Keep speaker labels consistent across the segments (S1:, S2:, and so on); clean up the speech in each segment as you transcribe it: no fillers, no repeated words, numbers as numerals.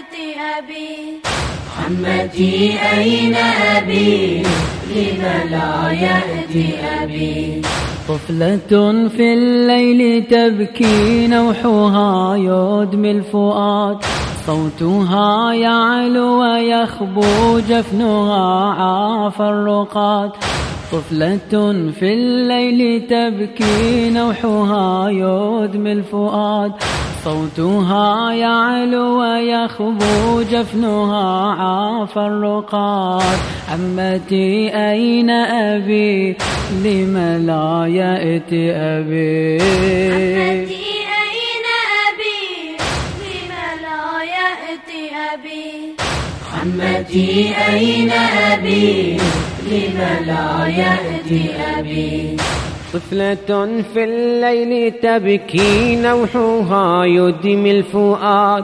S1: يأتي أبي. عمتي أين أبي؟ لم لا يأتي أبي.
S2: طفلة في الليل تبكي نوحها يدمي الفؤاد، صوتها يعلو ويخبو جفنها عاف الرقاد. طفلة في الليل تبكي نوحها يدمي الفؤاد، صوتها يعلو ويخبو جفنها عاف الرقاد. عمتي أين أبي؟ لم لا يأتي أبي.
S1: عمتي أين أبي؟ لم لا يأتي أبي. عمتي أين أبي؟ لم لا يأتي أبي.
S3: طفلة في الليل تبكي نوحها يدمي الفؤاد،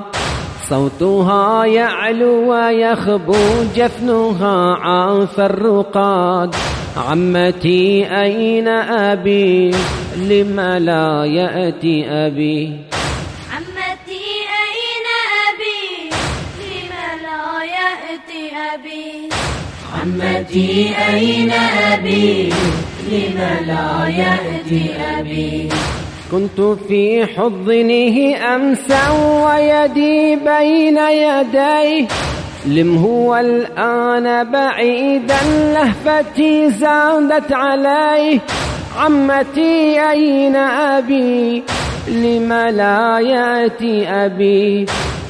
S3: صوتها يعلو ويخبو جفنها عاف الرقاد. عمتي أين أبي؟ لم لا يأتي أبي.
S1: عمتي أين أبي؟ لم لا يأتي أبي. عمتي أين أبي؟ لم لا يأتي أبي.
S3: كنت في حضنه أمسا ويدي بين يديه، لم هو الآن بعيدا لهفتي زادت عليه. عمتي أين أبي؟ لم لا يأتي أبي.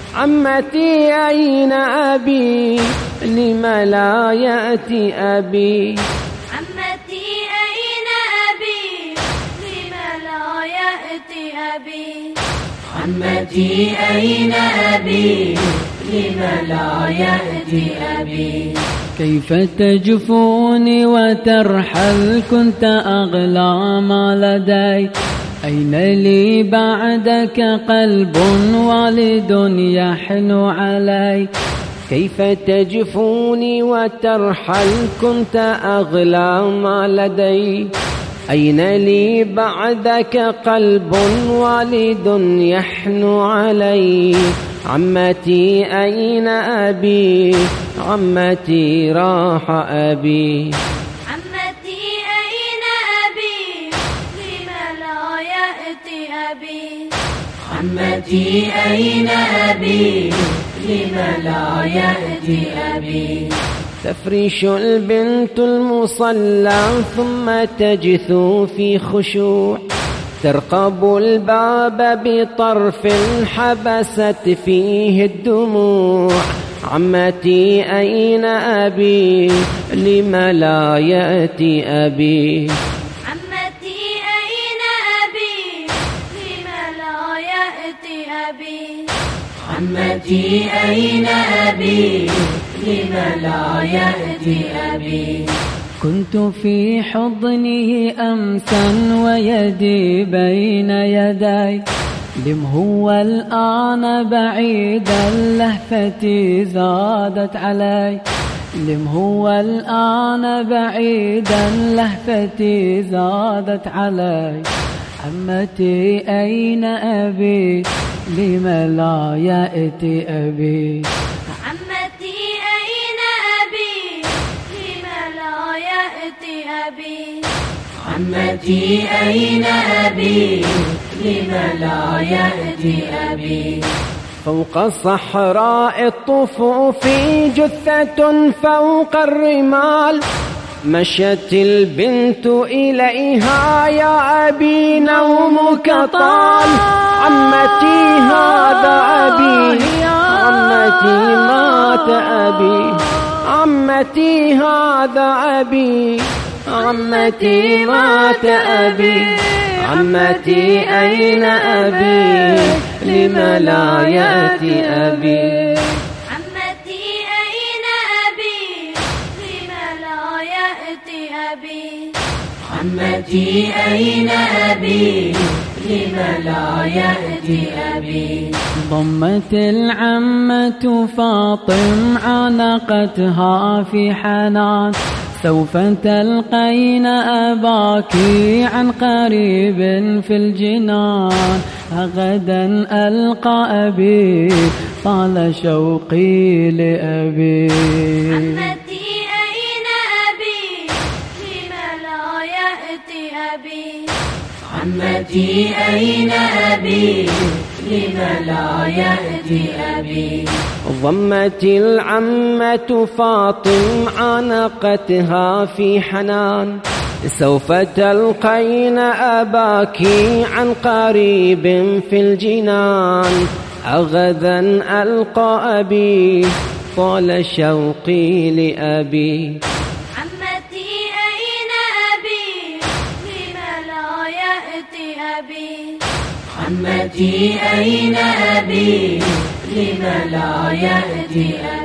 S3: عمتي أين أبي؟ لم لا يأتي أبي.
S1: عمتي أين أبي؟ لم لا يأتي أبي. عمتي أين أبي؟ لم لا يأتي أبي.
S2: كيف تجفوني وترحل كنت أغلى ما لدي، أين لي بعدك قلب والد يحن علي.
S3: كيف تجفوني وترحل كنت أغلى ما لدي، أين لي بعدك قلب والد يحن علي. عمتي أين أبي؟ عمتي راح أبي.
S1: عمتي أين أبي؟ لم لا يأتي أبي. عمتي أين أبي؟ لم لا يأتي أبي.
S3: تفرش البنت المصلى ثم تجثو في خشوع، ترقب الباب بطرف حبست فيه الدموع. عمتي أين أبي؟ لم لا يأتي أبي.
S1: عمتي أين أبي؟ لم لا يأتي أبي. عمتي أين أبي؟ لم لا يأتي أبي.
S2: كنت في حضنه أمسا ويدي بين يدي، لم هو الآن بعيدا لهفتي زادت علي. لم هو الآن بعيدا لهفتي زادت علي. عمتي أين أبي؟ لم لا يأتي أبي.
S1: عمتي أين أبي؟ لم لا يأتي أبي. عمتي أين أبي؟ لم لا يأتي أبي.
S3: فوق الصحراء الطفوف جثة فوق الرمال، مشت البنت إليها يا أبي نومك طال. عمتي هذا أبي، عمتي مات أبي. عمتي هذا أبي، عمتي مات أبي. عمتي أين أبي؟ لم لا يأتي أبي.
S1: عمتي أين أبي؟ لم لا يأتي أبي. عمتي أين أبي؟ لم لا يأتي أبي.
S2: ضمت العمة فاطم عنقتها في حنان، سوف تلقين أباك عن قريب في الجنان. غدا ألقى أبي طال شوقي لأبي.
S1: عمتي أين أبي لم لا يأتي أبي. عمتي أين أبي لم لا يأتي أبي.
S3: ضمت العمة فاطم عانقتها في حنان. سوف تلقين أباك عن قريب في الجنان. غدا ألقى أبي طال شوقي لأبي.
S1: عمتي أين أبي لم لا يأتي أبي. عمتي أين أبي لم لا يأتي أبي.